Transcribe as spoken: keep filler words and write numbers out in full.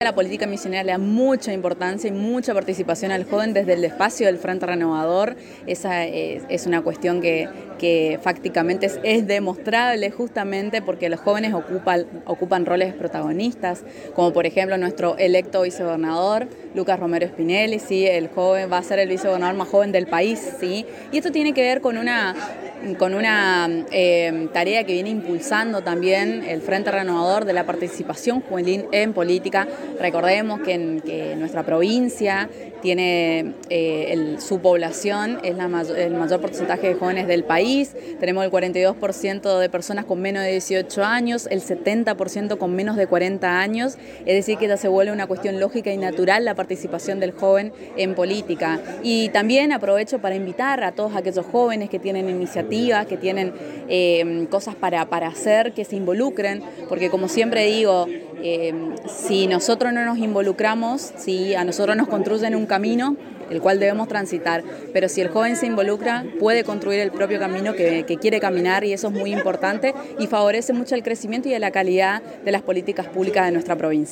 La política misionera le da mucha importancia y mucha participación al joven desde el espacio del Frente Renovador. Esa es, es una cuestión que, que fácticamente es, es demostrable justamente porque los jóvenes ocupan, ocupan roles protagonistas, como por ejemplo nuestro electo vicegobernador, Lucas Romero Spinelli, ¿sí? El joven va a ser el vicegobernador más joven del país, ¿sí? Y esto tiene que ver con una, con una eh, tarea que viene impulsando también el Frente Renovador de la participación juvenil en política. Recordemos que, en, que nuestra provincia tiene eh, el, su población es la mayor, el mayor porcentaje de jóvenes del país. Tenemos el cuarenta y dos por ciento de personas con menos de dieciocho años, el setenta por ciento con menos de cuarenta años, es decir que ya se vuelve una cuestión lógica y natural la participación del joven en política. Y también aprovecho para invitar a todos aquellos jóvenes que tienen iniciativas, que tienen eh, cosas para, para hacer, que se involucren, porque como siempre digo, eh, si nosotros no nos involucramos, si a nosotros nos construyen un camino, el cual debemos transitar, pero si el joven se involucra, puede construir el propio camino que, que quiere caminar, y eso es muy importante y favorece mucho el crecimiento y la calidad de las políticas públicas de nuestra provincia.